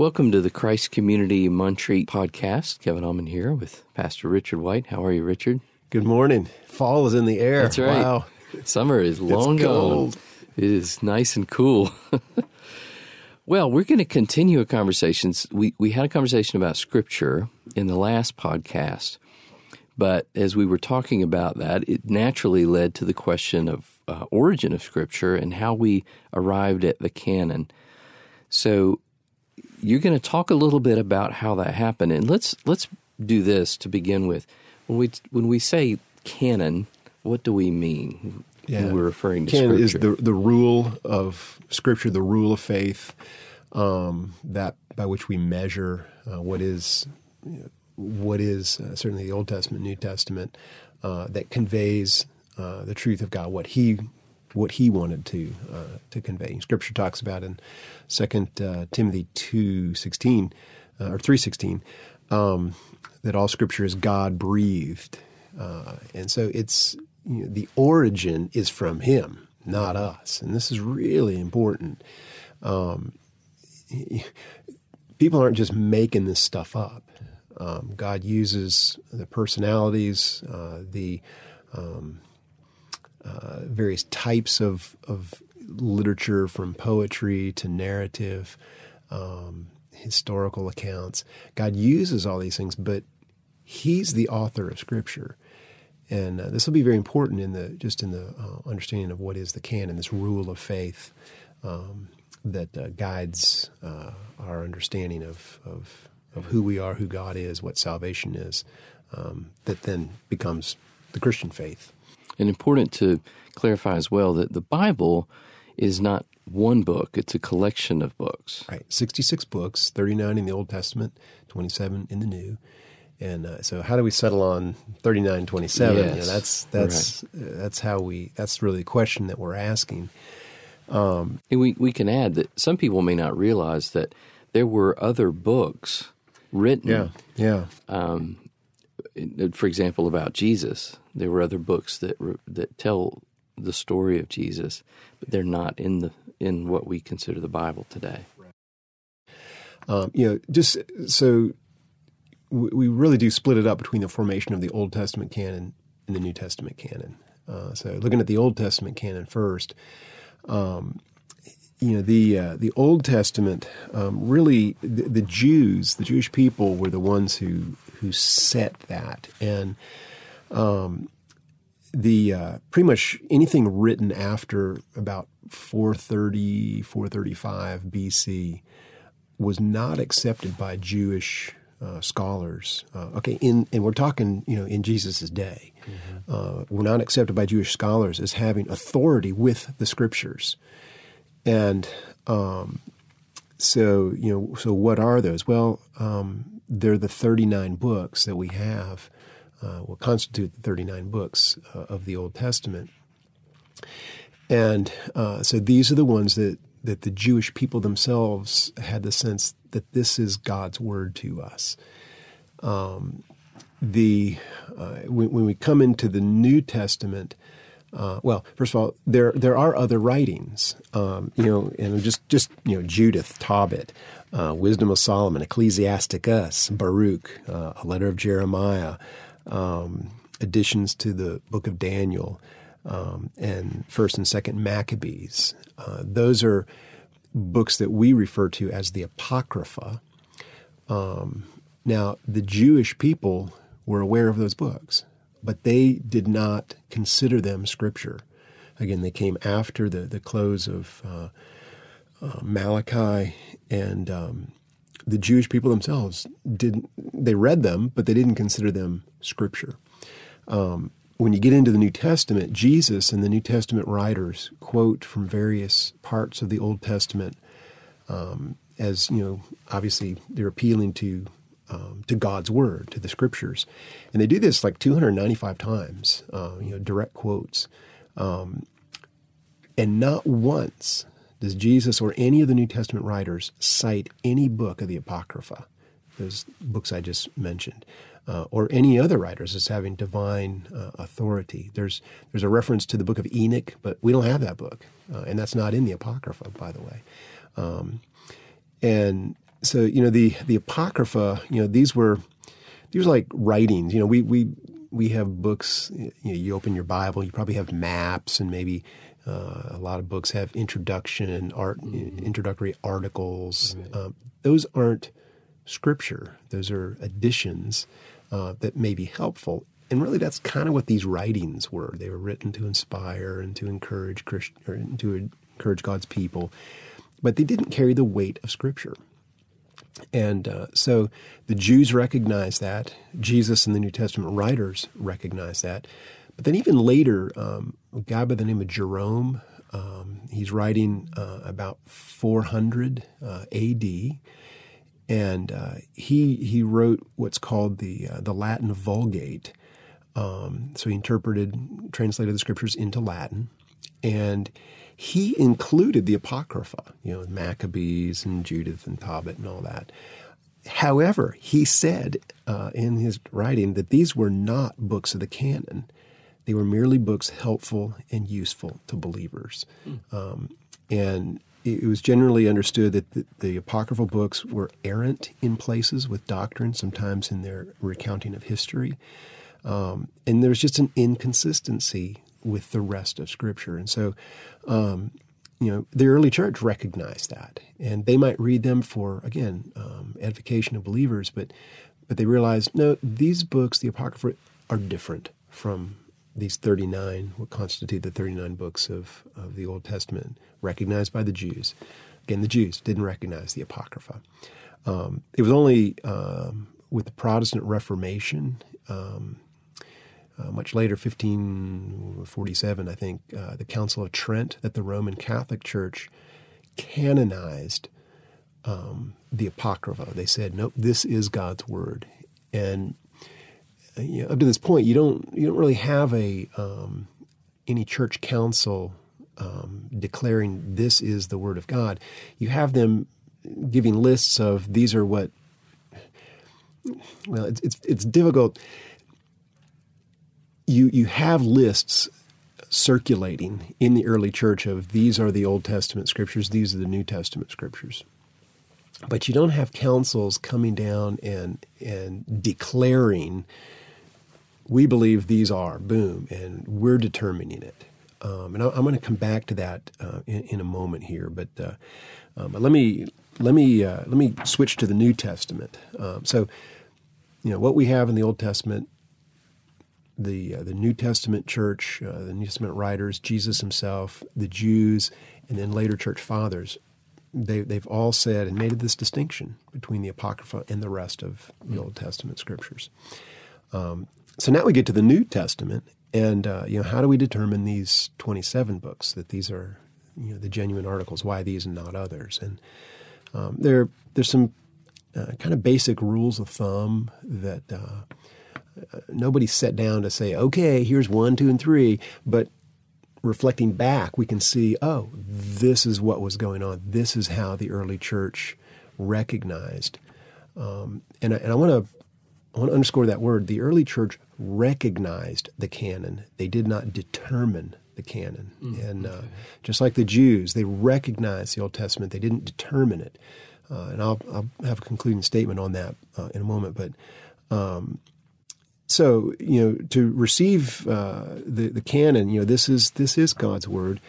Welcome to the Christ Community Montreat podcast. Kevin Allman here with Pastor Richard White. How are you, Richard? Good morning. Fall is in the air. That's right. Wow. Summer is long gone. It is nice and cool. Well, we're going to continue a conversation. We had a conversation about Scripture in the last podcast, but as we were talking about that, it naturally led to the question of origin of Scripture and how we arrived at the canon. So you're going to talk a little bit about how that happened, and let's do this to begin with. When we say canon, what do we mean when we're referring to canon Scripture? Canon is the rule of Scripture, the rule of faith, that by which we measure what is certainly the Old Testament, New Testament, that conveys the truth of God, what He wanted to convey. Scripture talks about in 2 Timothy 2:16 or 3:16 that all Scripture is God breathed, and so it's the origin is from Him, not us, and this is really important. People aren't just making this stuff up. God uses the personalities, the various types of literature, from poetry to narrative, historical accounts. God uses all these things, but He's the author of Scripture. And this will be very important in the understanding of what is the canon, this rule of faith that guides our understanding of who we are, who God is, what salvation is, that then becomes the Christian faith. And important to clarify as well that the Bible is not one book, it's a collection of books. Right, 66 books, 39 in the Old Testament, 27 in the New. And so how do we settle on 39, 27? Yes, that's really the question that we're asking. And we can add that some people may not realize that there were other books written. Yeah. For example, about Jesus. There were other books that tell the story of Jesus, but they're not in what we consider the Bible today. Just so we really do split it up between the formation of the Old Testament canon and the New Testament canon. So looking at the Old Testament canon first, the Old Testament really the Jewish people were the ones who set that, and pretty much anything written after about 435 BC was not accepted by Jewish scholars. And we're talking in Jesus' day, were not accepted by Jewish scholars as having authority with the Scriptures. And so what are those? Well, they're the 39 books that we have, will constitute the 39 books of the Old Testament. And so these are the ones that the Jewish people themselves had the sense that this is God's word to us. When we come into the New Testament, first of all, there are other writings, and just Judith, Tobit, Wisdom of Solomon, Ecclesiasticus, Baruch, a letter of Jeremiah, additions to the book of Daniel, and First and Second Maccabees. Those are books that we refer to as the Apocrypha. Now, the Jewish people were aware of those books, but they did not consider them Scripture. Again, they came after the close of Malachi, and the Jewish people themselves they read them, but they didn't consider them Scripture. When you get into the New Testament, Jesus and the New Testament writers quote from various parts of the Old Testament, as obviously they're appealing to God's Word, to the Scriptures. And they do this like 295 times, direct quotes. And not once does Jesus or any of the New Testament writers cite any book of the Apocrypha, those books I just mentioned, or any other writers as having divine authority. There's a reference to the book of Enoch, but we don't have that book, and that's not in the Apocrypha, by the way. And So, the Apocrypha, these were like writings. We have books. You open your Bible, you probably have maps, and maybe a lot of books have introductory articles. Right. Those aren't Scripture. Those are additions that may be helpful. And really, that's kind of what these writings were. They were written to inspire and to encourage God's people, but they didn't carry the weight of Scripture. And so the Jews recognized that. Jesus and the New Testament writers recognized that. But then even later, a guy by the name of Jerome, he's writing about 400 A.D., and he wrote what's called the Latin Vulgate. So he translated the Scriptures into Latin, and he included the Apocrypha, Maccabees and Judith and Tobit and all that. However, he said in his writing that these were not books of the canon. They were merely books helpful and useful to believers. And it was generally understood that the apocryphal books were errant in places with doctrine, sometimes in their recounting of history. And there's just an inconsistency with the rest of Scripture. And so, the early church recognized that. And they might read them for, again, edification of believers, but they realized, no, these books, the Apocrypha, are different from these 39, what constitute the 39 books of the Old Testament, recognized by the Jews. Again, the Jews didn't recognize the Apocrypha. It was only with the Protestant Reformation, much later, 1547, I think, the Council of Trent, that the Roman Catholic Church canonized the Apocrypha. They said, nope, this is God's Word. And up to this point, you don't really have any church council declaring this is the Word of God. You have them giving lists of these are what. Well, it's difficult. You have lists circulating in the early church of these are the Old Testament Scriptures, these are the New Testament Scriptures. But you don't have councils coming down and declaring, we believe these are, boom, and we're determining it. And I'm going to come back to that in a moment here. But let me switch to the New Testament. So, what we have in the Old Testament, the New Testament church, the New Testament writers, Jesus himself, the Jews, and then later church fathers, they've all said and made this distinction between the Apocrypha and the rest of the Old Testament Scriptures. So now we get to the New Testament, and how do we determine these 27 books, that these are the genuine articles? Why these and not others? And there's some kind of basic rules of thumb that nobody sat down to say, okay, here's 1, 2, and 3. But reflecting back, we can see, oh, this is what was going on. This is how the early church recognized. And I want to underscore that word. The early church recognized the canon. They did not determine the canon. Okay. Just like the Jews, they recognized the Old Testament. They didn't determine it. And I'll have a concluding statement on that in a moment. But so, to receive the canon, this is God's Word.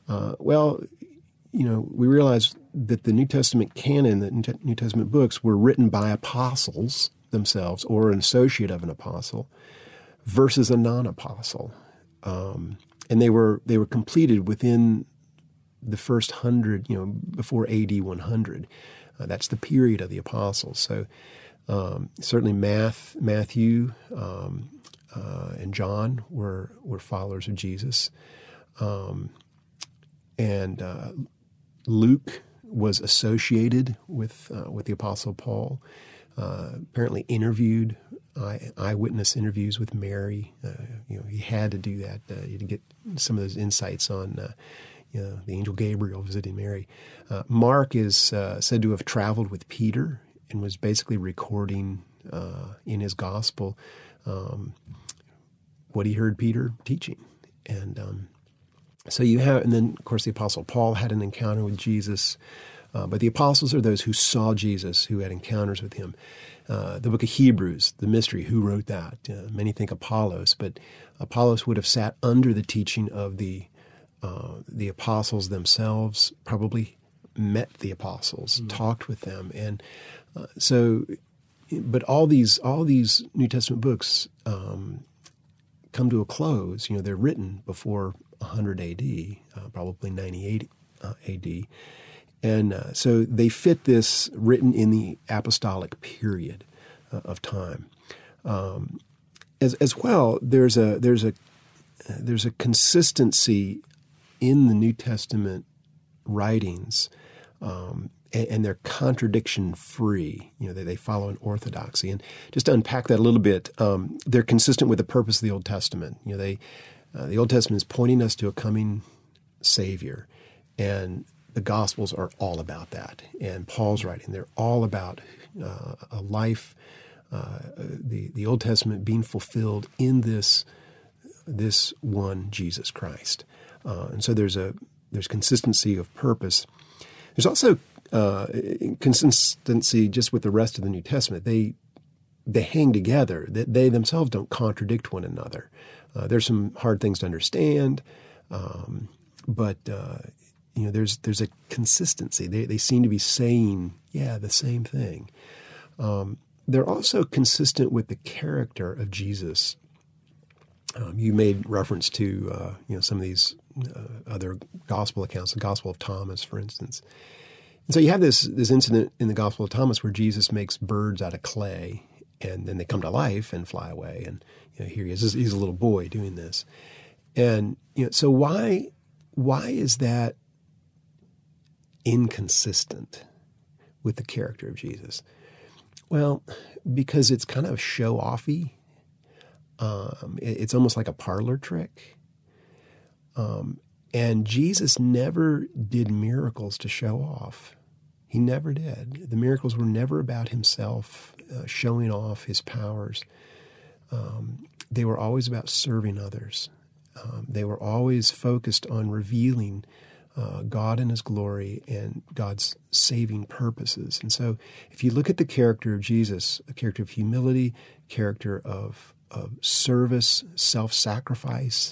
We realize that the New Testament canon, the New Testament books, were written by apostles themselves or an associate of an apostle versus a non-apostle. And they were completed within the first 100, before AD 100. That's the period of the apostles. So certainly Matthew and John were followers of Jesus. And Luke was associated with the Apostle Paul, apparently interviewed, eyewitness interviews with Mary. He had to do that to get some of those insights on the angel Gabriel visiting Mary. Mark is said to have traveled with Peter and was basically recording in his gospel what he heard Peter teaching. And so you have, and then of course the Apostle Paul had an encounter with Jesus. But the apostles are those who saw Jesus, who had encounters with him. The book of Hebrews, the mystery, who wrote that? Many think Apollos, but Apollos would have sat under the teaching of the apostles themselves, probably met the apostles, talked with them. And but all these New Testament books come to a close. They're written before 100 A.D., probably 98 A.D., and so they fit this written in the apostolic period of time. As well, there's a consistency in the New Testament writings, and they're contradiction free. They follow an orthodoxy. And just to unpack that a little bit, they're consistent with the purpose of the Old Testament. The Old Testament is pointing us to a coming Savior, and the Gospels are all about that. And Paul's writing, they're all about a life, the Old Testament being fulfilled in this one Jesus Christ. And so there's consistency of purpose. There's also consistency just with the rest of the New Testament. They hang together. They themselves don't contradict one another. There's some hard things to understand, but there's a consistency. They seem to be saying, the same thing. They're also consistent with the character of Jesus. You made reference to some of these other gospel accounts, the Gospel of Thomas, for instance. And so you have this incident in the Gospel of Thomas where Jesus makes birds out of clay, and then they come to life and fly away. And here he is. He's a little boy doing this. And so why is that inconsistent with the character of Jesus? Well, because it's kind of show-offy. It's almost like a parlor trick. And Jesus never did miracles to show off. He never did. The miracles were never about himself showing off his powers. They were always about serving others. They were always focused on revealing God and his glory and God's saving purposes. And so if you look at the character of Jesus, a character of humility, character of service, self-sacrifice,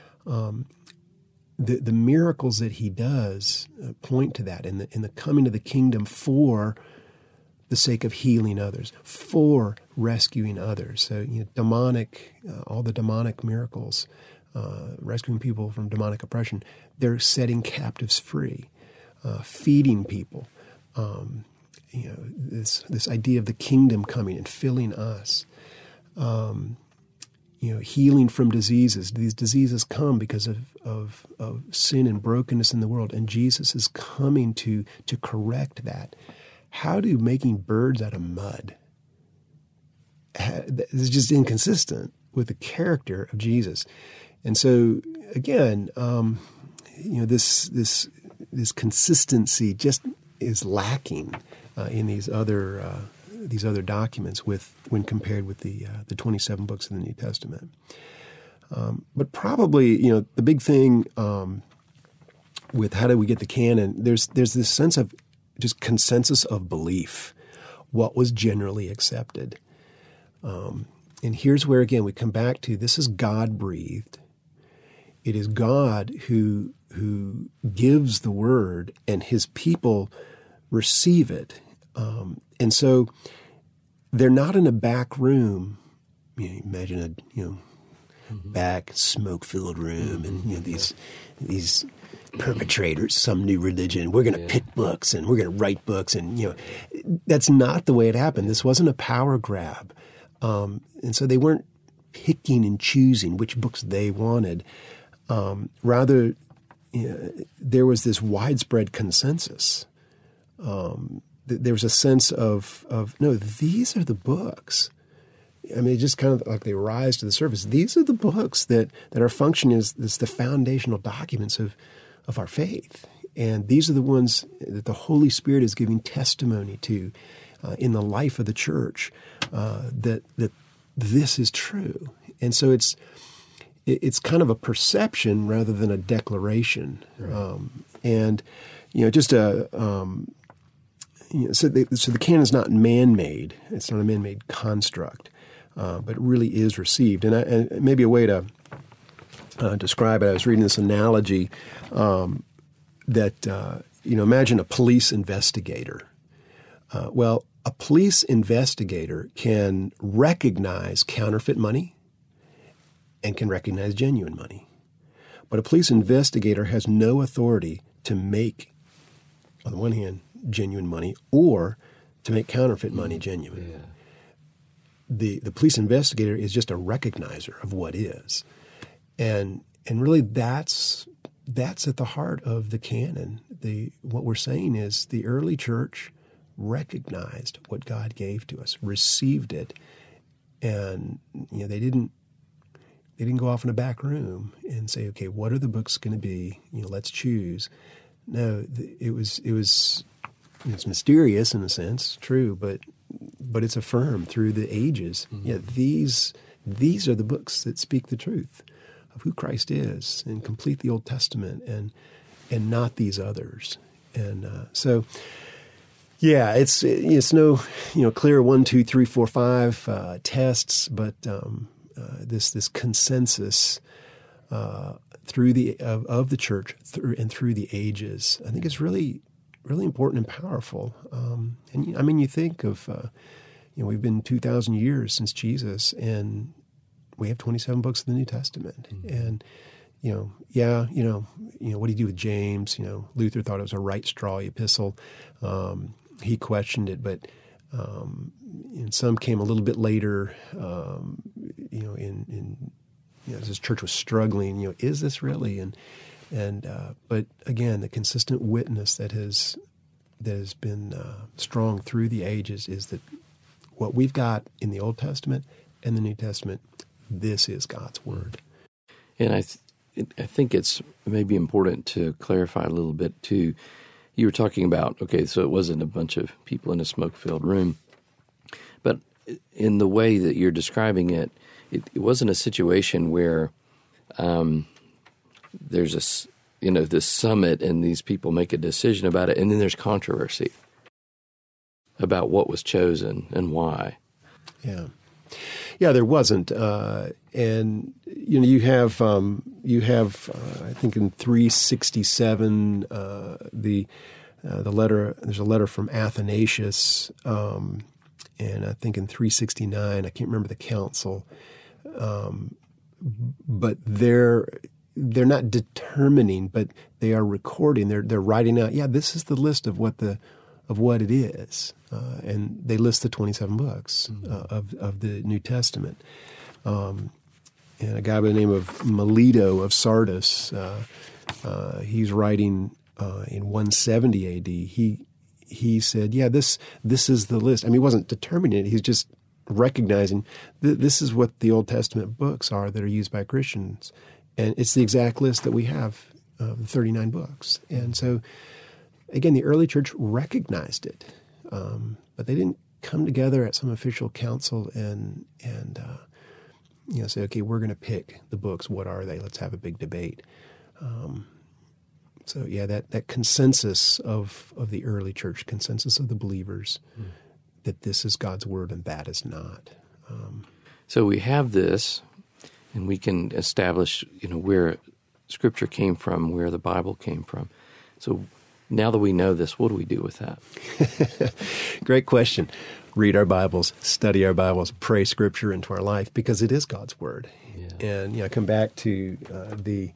the miracles that he does point to that in the coming of the kingdom for the sake of healing others, for rescuing others. So all the demonic miracles, rescuing people from demonic oppression, they're setting captives free, feeding people. This idea of the kingdom coming and filling us. Healing from diseases. These diseases come because of sin and brokenness in the world, and Jesus is coming to correct that. How do making birds out of mud? It's just inconsistent with the character of Jesus. And so, again, this consistency just is lacking in these other documents when compared with the 27 books of the New Testament. But probably, the big thing with how do we get the canon, there's this sense of just consensus of belief, what was generally accepted. And here's where, again, we come back to this is God-breathed. It is God who gives the word, and his people receive it. And so they're not in a back room. Imagine a back smoke-filled room, and these perpetrators, some new religion. We're going to pick books and we're going to write books, and that's not the way it happened. This wasn't a power grab, and so they weren't picking and choosing which books they wanted. Rather, there was this widespread consensus. There was a sense of no, these are the books. I mean, just kind of like they rise to the surface. These are the books that are functioning as the foundational documents of our faith. And these are the ones that the Holy Spirit is giving testimony to in the life of the church, that this is true. And so it's kind of a perception rather than a declaration. Right. And just So the canon is not man-made. It's not a man-made construct, but it really is received. And maybe a way to describe it, I was reading this analogy that, imagine a police investigator. Well, a police investigator can recognize counterfeit money and can recognize genuine money. But a police investigator has no authority to make, on the one hand, genuine money or to make counterfeit money genuine. Yeah. The police investigator is just a recognizer of what is. And really that's at the heart of the canon. What we're saying is the early church recognized what God gave to us, received it, and they didn't go off in a back room and say, okay, what are the books going to be? Let's choose. No, it's mysterious in a sense, true, but it's affirmed through the ages. Mm-hmm. Yeah, these are the books that speak the truth of who Christ is and complete the Old Testament and not these others. And so, yeah, it's no clear 1, 2, 3, 4, 5 tests, but this consensus through of the church through the ages, I think is really really important and powerful. And you think of we've been 2,000 years since Jesus, and we have 27 books of the New Testament. Mm-hmm. And what do you do with James? Luther thought it was a right straw epistle. He questioned it, but and some came a little bit later. As his church was struggling, is this really? But again, the consistent witness that has been strong through the ages is that what we've got in the Old Testament and the New Testament, this is God's Word. And I think it's maybe important to clarify a little bit too. You were talking about, okay, so it wasn't a bunch of people in a smoke-filled room, but in the way that you're describing it, it wasn't a situation where there's this summit and these people make a decision about it, and then there's controversy about what was chosen and why. Yeah, there wasn't, and you have I think in 367 the letter. There's a letter from Athanasius, and I think in 369 I can't remember the council, but they're not determining, but they are recording. They're writing out. Yeah, this is the list of what it is, and they list the 27 books of the New Testament. And a guy by the name of Melito of Sardis, he's writing in 170 A.D. He said, yeah, this is the list. I mean, he wasn't determining it. He's just recognizing this is what the Old Testament books are that are used by Christians. And it's the exact list that we have of the 39 books. And so, again, the early church recognized it, but they didn't come together at some official council and say, okay, we're going to pick the books. What are they? Let's have a big debate. So, yeah, that consensus of the early church, consensus of the believers, that this is God's Word and that is not. So we have this, and we can establish, where Scripture came from, where the Bible came from. So now that we know this, what do we do with that? Great question. Read our Bibles, study our Bibles, pray Scripture into our life, because it is God's Word. Yeah. And I come back to the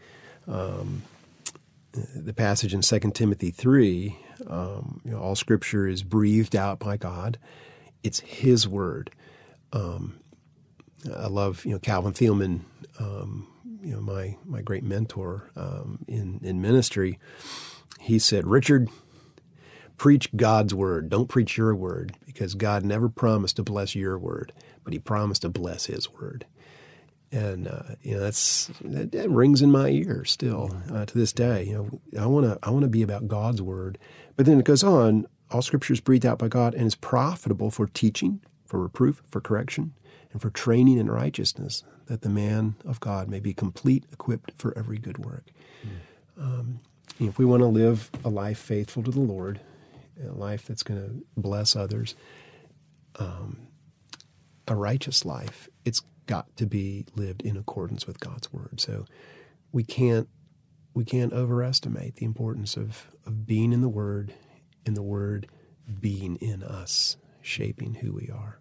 passage in 2 Timothy 3. All Scripture is breathed out by God. It's His Word. I love, Calvin Thielman, my great mentor in ministry. He said, Richard, preach God's Word. Don't preach your word, because God never promised to bless your word, but He promised to bless His Word. And that rings in my ear still to this day. I want to be about God's Word. But then it goes on. All Scripture is breathed out by God and is profitable for teaching, for reproof, for correction, and for training in righteousness, that the man of God may be complete, equipped for every good work. If we want to live a life faithful to the Lord, a life that's going to bless others, a righteous life, it's got to be lived in accordance with God's word. So we can't overestimate the importance of being in the word being in us, shaping who we are.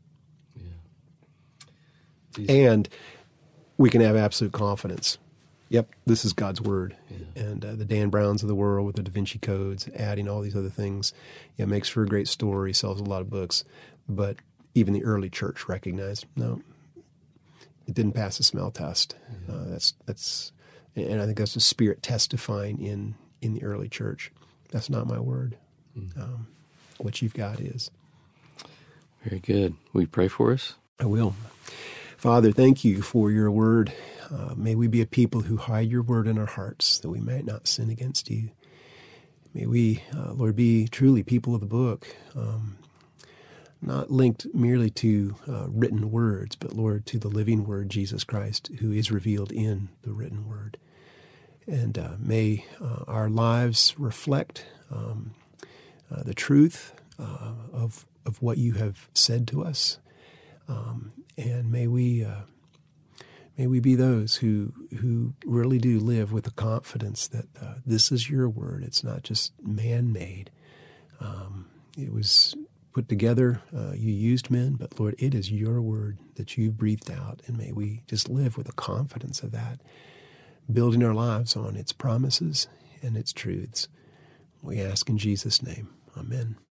Yeah. And we can have absolute confidence. Yep, this is God's word. Yeah. And the Dan Browns of the world with the Da Vinci Codes, adding all these other things, makes for a great story, sells a lot of books. But even the early church recognized, no, it didn't pass the smell test. That's, and I think that's the Spirit testifying in the early church. That's not my word. What you've got is. Very good. Will you pray for us? I will. Father, thank you for your word. May we be a people who hide your word in our hearts that we might not sin against you. May we, Lord, be truly people of the book, not linked merely to written words, but, Lord, to the living word, Jesus Christ, who is revealed in the written word. And may our lives reflect the truth of what you have said to us. And may we be those who really do live with the confidence that this is your word. It's not just man-made. It was put together. You used men, but Lord, it is your word that you've breathed out. And may we just live with the confidence of that, building our lives on its promises and its truths. We ask in Jesus' name. Amen.